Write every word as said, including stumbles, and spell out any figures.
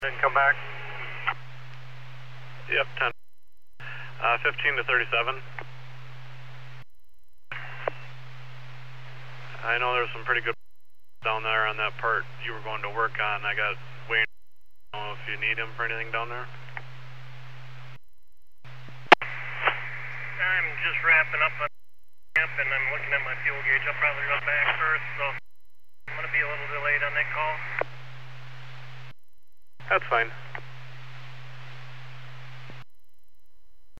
Then come back. Yep, ten. Uh, fifteen to thirty-seven. I know there's some pretty good down there on that part you were going to work on. I got Wayne. I don't know if you need him for anything down there. I'm just wrapping up a camp and I'm looking at my fuel gauge. I'll probably run back first, so I'm going to be a little delayed on that call. That's fine.